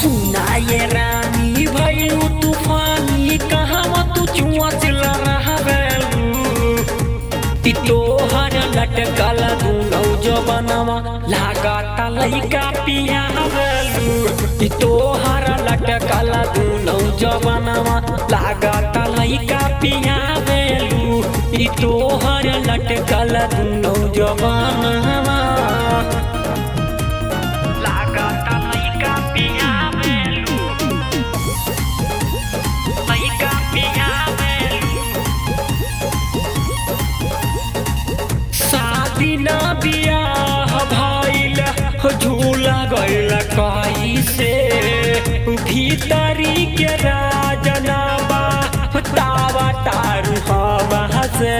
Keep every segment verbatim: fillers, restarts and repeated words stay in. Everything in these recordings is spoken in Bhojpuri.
सुना ये रानी भइलू तूफानी कहवा तू चुआ चला रहा ती तोहर लटकल दूनौ जवनवा लागता लइका पियावेलू ती तोहर लटकल दूनौ जवनवा लागता लइका पियावेलू ती तोहर लटकल दूनौ जवनवा लागता लइका पियावेलू लइका पियावेलू शादी ना बियाह भइल झूला गइल कैसे भीतरी के राजनाबा तावा तारू हवा से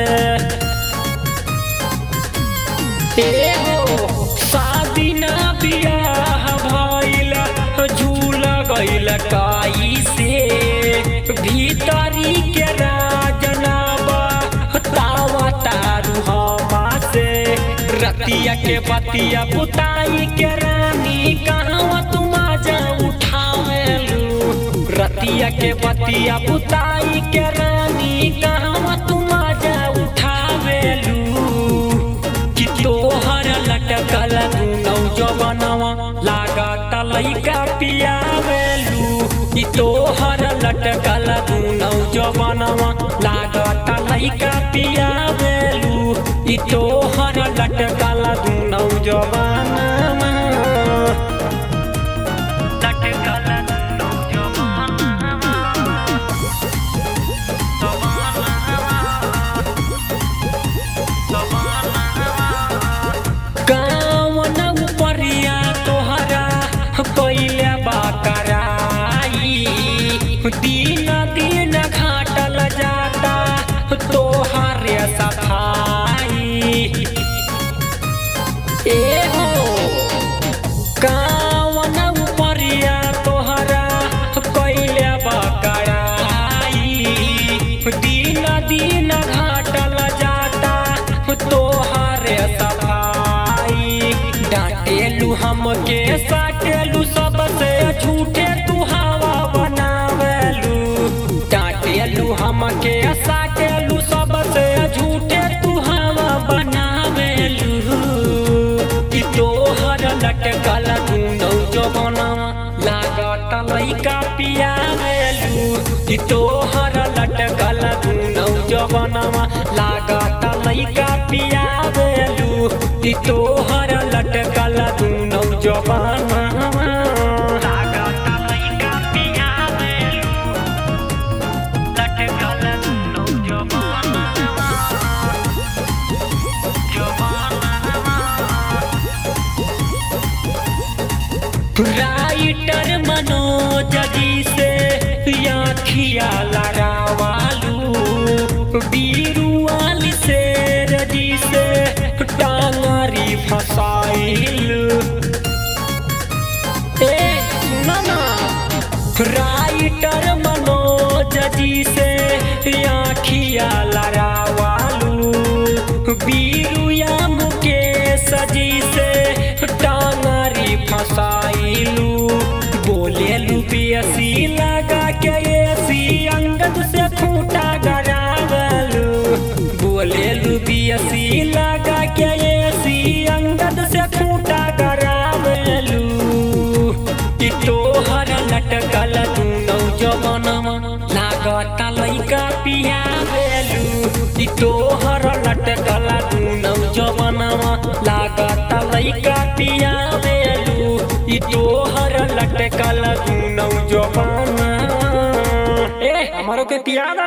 ए हो शादी ना बियाह भइल झूला गइल कैसे भीतरी के राजनाबा तावा तारू हवा से रतिया के बतिया बुताई के रानी कहवा तुम आजा उठावेलू रतिया के बतिया बुताई के रानी कहवा तुम आजा उठावेलू कि तोहर लटकल दूनौ जवनवा लागता लइका पियावेलू कि तोहर लटकल दूनौ जवनवा लागता लइका पियावेलू कि तोहर लटकल दूनौ जवनवा लटकल दूनौ जवनवा कावन उपरिया तोहरा कइले बाकराई दिन दिन घाटल जाता तोहरे सफाई ए हो कावन उपरिया तोहरा कइले बाकराई दिन दिन घाटल जाता तोहरे सफाई डांटेलू हमके साटेलू सबसे झूठे तू हवा बनावेलू डांटेलू हमके साटेलू सबसे झूठे तू हवा बनावेलू कि तोहर लटकल दूनौ जवनवा लागता लइका पियावेलू कि तोहर लटकल दूनौ जवनवा लागता लइका पियावेलू कि तोहर लटकल दूनौ जवनवा लागता लइका पियावेलू लटकल दूनौ जवनवा जवनवा राइटर मनोज जी से आँखिया लड़ावालू बीरुआल शेर जी से टांगरी फसाइलू ए सुना ना राइटर मनोज जी से आँखिया लड़ावालू बीरुया मुकेश जी से टांगरी फसाइलू बोलेलू बेसी लगा के एसी अंगद से खूंटा गड़ावलू बोलेलू बेसी लगा के एसी अंगद से खूंटा गड़ावलू कि तोहर लटकल दूनौ जवनवा लागता लइका पियावेलू कि तोहर लटकल दूनौ जवनवा लागता लइका पियावेलू कि तोहर लटकल दूनौ जवनवा ए हमरो के पिया